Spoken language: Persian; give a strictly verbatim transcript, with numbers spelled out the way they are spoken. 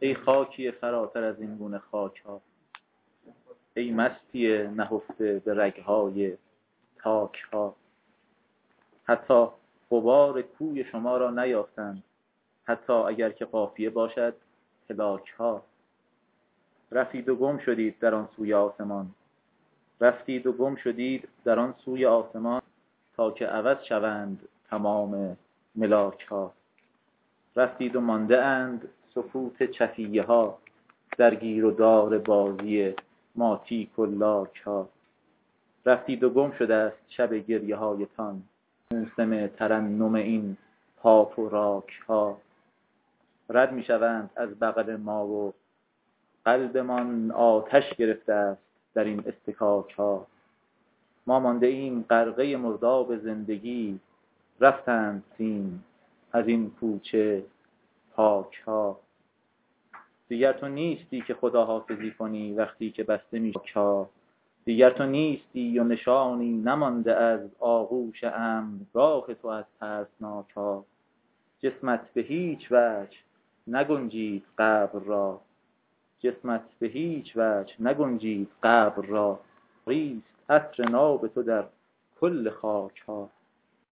ای خاکی فراتر از این گونه خاک ها، ای مستی نهفته به رگهای تاک ها. حتی غبار کوی شما را نیافتند، حتی اگر که قافیه باشد هلاک ها. رفتید و گم شدید در آن سوی آسمان، رفتید و گم شدید در آن سوی آسمان، تا که عوض شوند تمام ملاک ها. رفتید و مانده اند سکوت چفیه ها، در گیر و دار بازی ماتیک و لاک ها. رفتید و گم شده است شب گریه هایتان، موسم ترنم این پاپ و راک ها. رد می شوند از بغل ما و قلبمان آتش گرفته است در این استکاک ها. ما مانده ایم غرقه مرداب زندگی، رفتند سیم از این کوچه پاک ها. دیگر تو نیستی که خداحافظی کنی وقتی که بسته می ها. دیگر تو نیستی و نشانی نمانده از آغوش امنگاه تو از ترسناک ها. جسمت به هیچ وجه نگنجید قبر را، جسمت به هیچ وجه نگنجید قبر را. ریست عطر ناب تو در کل خاک ها.